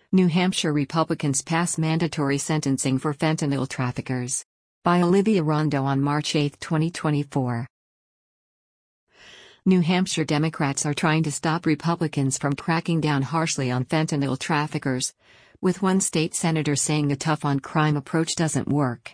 New Hampshire Republicans pass mandatory sentencing for fentanyl traffickers. By Olivia Rondo on March 8, 2024. New Hampshire Democrats are trying to stop Republicans from cracking down harshly on fentanyl traffickers, with one state senator saying a tough-on-crime approach doesn't work.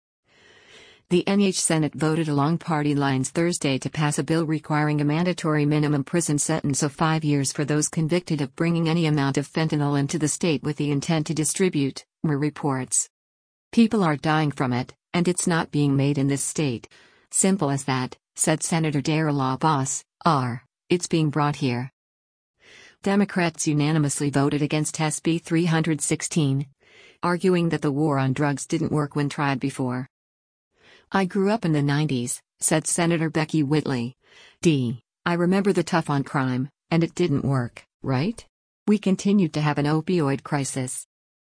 The NH Senate voted along party lines Thursday to pass a bill requiring a mandatory minimum prison sentence of 5 years for those convicted of bringing any amount of fentanyl into the state with the intent to distribute, MUR reports. People are dying from it, and it's not being made in this state. Simple as that, said Senator Darrell Abbas. It's being brought here. Democrats unanimously voted against SB 316, arguing that the war on drugs didn't work when tried before. I grew up in the 90s, said Senator Becky Whitley. I remember the tough on crime, and it didn't work, right? We continued to have an opioid crisis.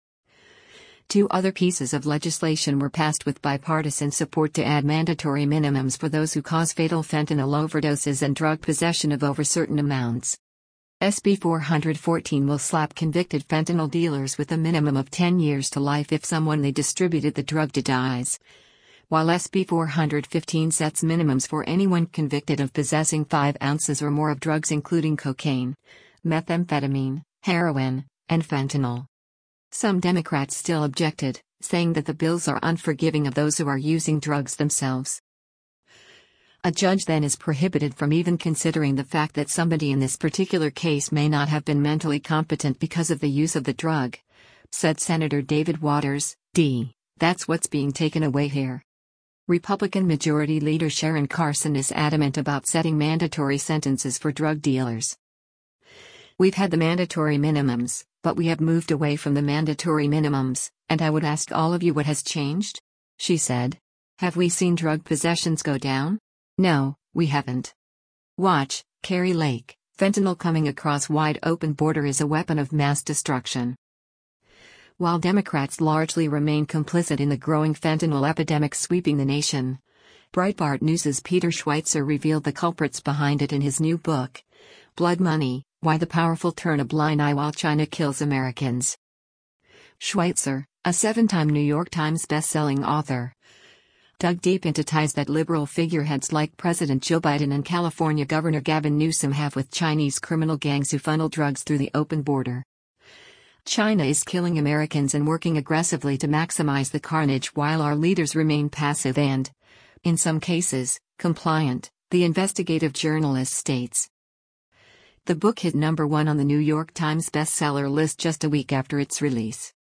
2 other pieces of legislation were passed with bipartisan support to add mandatory minimums for those who cause fatal fentanyl overdoses and drug possession of over certain amounts. SB 414 will slap convicted fentanyl dealers with a minimum of 10 years to life if someone they distributed the drug to dies, while SB 415 sets minimums for anyone convicted of possessing 5 ounces or more of drugs including cocaine, methamphetamine, heroin, and fentanyl. Some Democrats still objected, saying that the bills are unforgiving of those who are using drugs themselves. A judge then is prohibited from even considering the fact that somebody in this particular case may not have been mentally competent because of the use of the drug, said Senator David Waters. That's what's being taken away here. Republican Majority Leader Sharon Carson is adamant about setting mandatory sentences for drug dealers. We've had the mandatory minimums, but we have moved away from the mandatory minimums, and I would ask all of you what has changed? She said. Have we seen drug possessions go down? No, we haven't. Watch, Kari Lake, fentanyl coming across wide open border is a weapon of mass destruction. While Democrats largely remain complicit in the growing fentanyl epidemic sweeping the nation, Breitbart News' Peter Schweizer revealed the culprits behind it in his new book, Blood Money: Why the Powerful Turn a Blind Eye While China Kills Americans. Schweizer, a 7-time New York Times best-selling author, dug deep into ties that liberal figureheads like President Joe Biden and California Governor Gavin Newsom have with Chinese criminal gangs who funnel drugs through the open border. China is killing Americans and working aggressively to maximize the carnage while our leaders remain passive and, in some cases, compliant, the investigative journalist states. The book hit #1 on the New York Times bestseller list just a week after its release.